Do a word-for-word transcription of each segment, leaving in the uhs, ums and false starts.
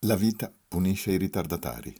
La vita punisce i ritardatari.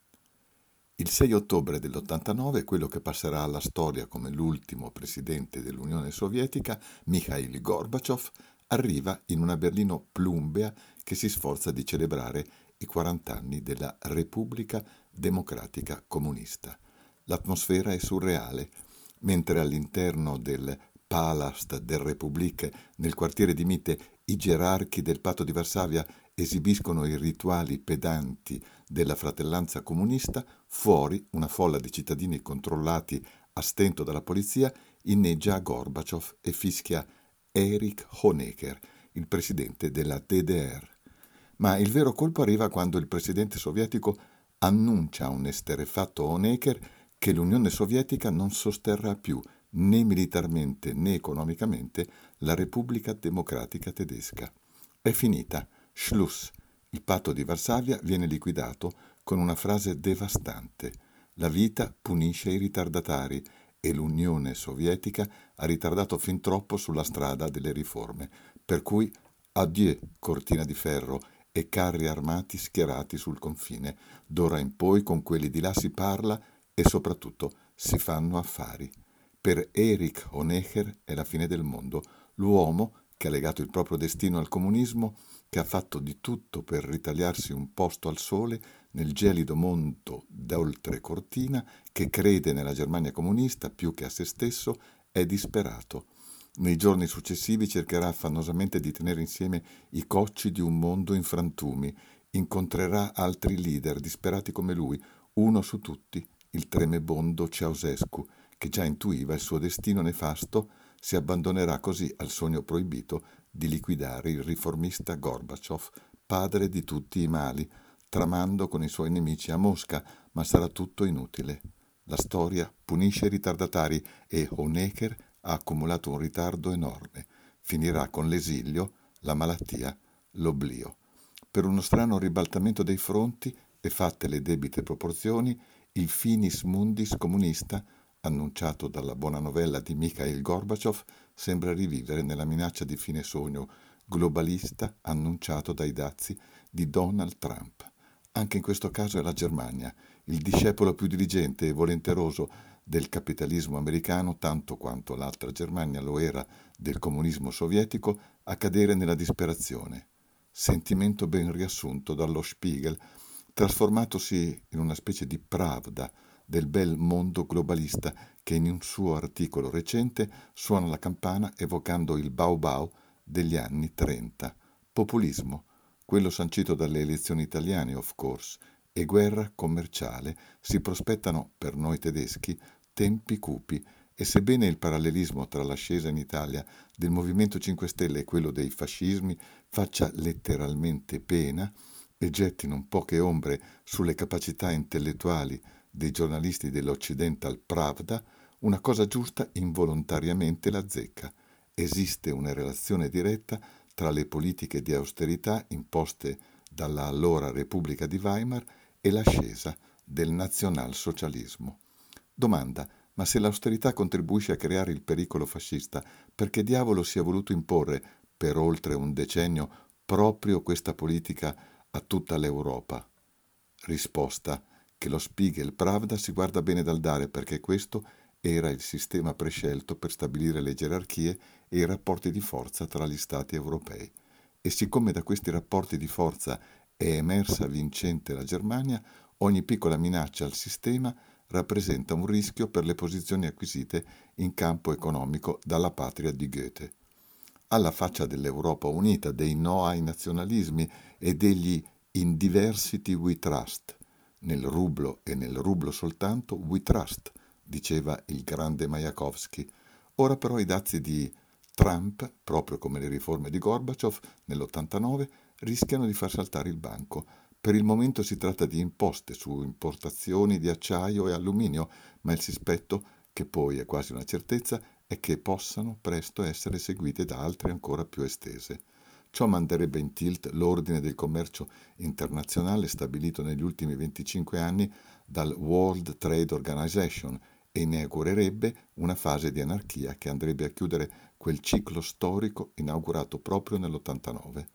Il sei ottobre dell'ottantanove, quello che passerà alla storia come l'ultimo presidente dell'Unione Sovietica, Mikhail Gorbaciov, arriva in una Berlino plumbea che si sforza di celebrare i quaranta anni della Repubblica Democratica Comunista. L'atmosfera è surreale, mentre all'interno del Palast der Republik, nel quartiere di Mitte, i gerarchi del Patto di Varsavia esibiscono i rituali pedanti della fratellanza comunista, fuori una folla di cittadini controllati a stento dalla polizia inneggia a Gorbaciov e fischia Erich Honecker, il presidente della D D R. Ma il vero colpo arriva quando il presidente sovietico annuncia a un esterrefatto Honecker che l'Unione Sovietica non sosterrà più né militarmente né economicamente la Repubblica Democratica Tedesca. È finita. Schluss. Il patto di Varsavia viene liquidato con una frase devastante. La vita punisce i ritardatari e l'Unione Sovietica ha ritardato fin troppo sulla strada delle riforme. Per cui addieu cortina di ferro e carri armati schierati sul confine. D'ora in poi con quelli di là si parla e soprattutto si fanno affari. Per Erich Honecker è la fine del mondo. L'uomo che ha legato il proprio destino al comunismo, che ha fatto di tutto per ritagliarsi un posto al sole nel gelido mondo d'oltre cortina, che crede nella Germania comunista più che a se stesso, è disperato. Nei giorni successivi cercherà affannosamente di tenere insieme i cocci di un mondo in frantumi, incontrerà altri leader disperati come lui, uno su tutti, il tremebondo Ceausescu, che già intuiva il suo destino nefasto, si abbandonerà così al sogno proibito di liquidare il riformista Gorbaciov, padre di tutti i mali, tramando con i suoi nemici a Mosca, ma sarà tutto inutile. La storia punisce i ritardatari e Honecker ha accumulato un ritardo enorme. Finirà con l'esilio, la malattia, l'oblio. Per uno strano ribaltamento dei fronti e fatte le debite proporzioni, il finis mundis comunista, annunciato dalla buona novella di Mikhail Gorbaciov, sembra rivivere nella minaccia di fine sogno globalista annunciato dai dazi di Donald Trump. Anche in questo caso è la Germania, il discepolo più diligente e volenteroso del capitalismo americano, tanto quanto l'altra Germania lo era del comunismo sovietico, a cadere nella disperazione. Sentimento ben riassunto dallo Spiegel, trasformatosi in una specie di pravda del bel mondo globalista che in un suo articolo recente suona la campana evocando il Bau Bau degli anni trenta. Populismo, quello sancito dalle elezioni italiane, of course, e guerra commerciale si prospettano per noi tedeschi tempi cupi e sebbene il parallelismo tra l'ascesa in Italia del Movimento cinque Stelle e quello dei fascismi faccia letteralmente pena e gettino poche ombre sulle capacità intellettuali dei giornalisti dell'Occidental Pravda, una cosa giusta involontariamente la zecca. Esiste una relazione diretta tra le politiche di austerità imposte dalla allora Repubblica di Weimar e l'ascesa del nazionalsocialismo. Domanda: ma se l'austerità contribuisce a creare il pericolo fascista, perché diavolo si è voluto imporre per oltre un decennio proprio questa politica a tutta l'Europa? Risposta: che lo Spiegel Pravda si guarda bene dal dare perché questo era il sistema prescelto per stabilire le gerarchie e i rapporti di forza tra gli Stati europei. E siccome da questi rapporti di forza è emersa vincente la Germania, ogni piccola minaccia al sistema rappresenta un rischio per le posizioni acquisite in campo economico dalla patria di Goethe. Alla faccia dell'Europa unita, dei no ai nazionalismi e degli in diversity we trust, nel rublo e nel rublo soltanto we trust, diceva il grande Majakovsky. Ora però i dazi di Trump, proprio come le riforme di Gorbaciov nell'ottantanove, rischiano di far saltare il banco. Per il momento si tratta di imposte su importazioni di acciaio e alluminio, ma il sospetto, che poi è quasi una certezza, è che possano presto essere seguite da altre ancora più estese. Ciò manderebbe in tilt l'ordine del commercio internazionale stabilito negli ultimi venticinque anni dal World Trade Organization e inaugurerebbe una fase di anarchia che andrebbe a chiudere quel ciclo storico inaugurato proprio nell'ottantanove.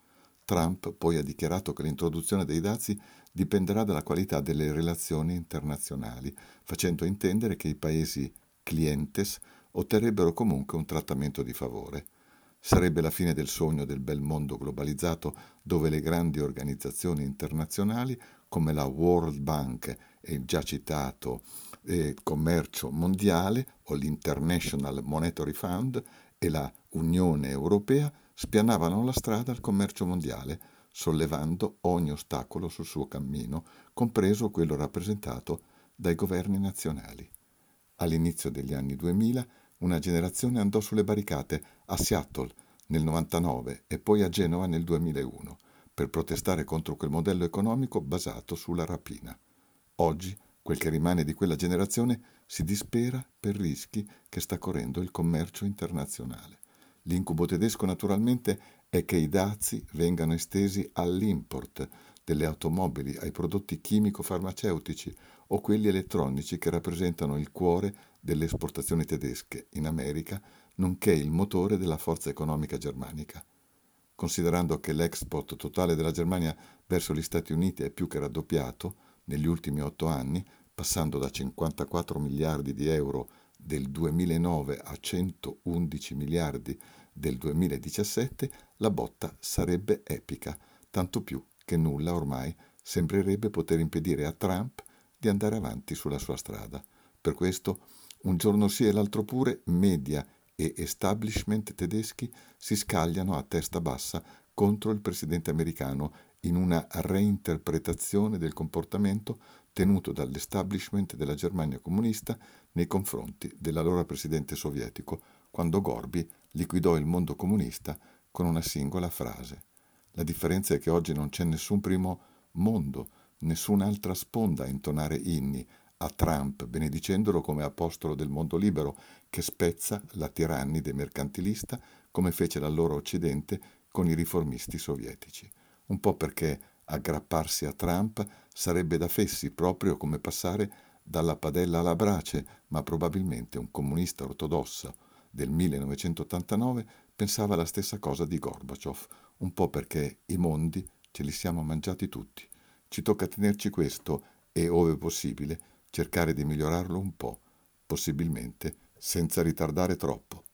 Trump poi ha dichiarato che l'introduzione dei dazi dipenderà dalla qualità delle relazioni internazionali, facendo intendere che i paesi clientes otterrebbero comunque un trattamento di favore. Sarebbe la fine del sogno del bel mondo globalizzato dove le grandi organizzazioni internazionali come la World Bank e il già citato eh, Commercio Mondiale o l'International Monetary Fund e la Unione Europea spianavano la strada al commercio mondiale, sollevando ogni ostacolo sul suo cammino, compreso quello rappresentato dai governi nazionali. All'inizio degli anni duemila una generazione andò sulle barricate a Seattle nel novantanove e poi a Genova nel duemilauno per protestare contro quel modello economico basato sulla rapina. Oggi quel che rimane di quella generazione si dispera per rischi che sta correndo il commercio internazionale. L'incubo tedesco naturalmente è che i dazi vengano estesi all'import delle automobili, ai prodotti chimico-farmaceutici o quelli elettronici che rappresentano il cuore delle esportazioni tedesche in America, nonché il motore della forza economica germanica. Considerando che l'export totale della Germania verso gli Stati Uniti è più che raddoppiato negli ultimi otto anni, passando da cinquantaquattro miliardi di euro del duemilanove a centoundici miliardi del duemiladiciassette, la botta sarebbe epica, tanto più che nulla ormai sembrerebbe poter impedire a Trump di andare avanti sulla sua strada. Per questo, un giorno sì e l'altro pure, media e establishment tedeschi si scagliano a testa bassa contro il presidente americano in una reinterpretazione del comportamento tenuto dall'establishment della Germania comunista nei confronti dell'allora presidente sovietico, quando Gorby liquidò il mondo comunista con una singola frase. La differenza è che oggi non c'è nessun primo mondo, nessun'altra sponda a intonare inni a Trump, benedicendolo come apostolo del mondo libero, che spezza la tirannide mercantilista come fece l'allora Occidente con i riformisti sovietici. Un po' perché aggrapparsi a Trump sarebbe da fessi, proprio come passare dalla padella alla brace, ma probabilmente un comunista ortodosso del millenovecentottantanove pensava la stessa cosa di Gorbaciov, un po' perché i mondi ce li siamo mangiati tutti. Ci tocca tenerci questo e, ove possibile, cercare di migliorarlo un po', possibilmente senza ritardare troppo.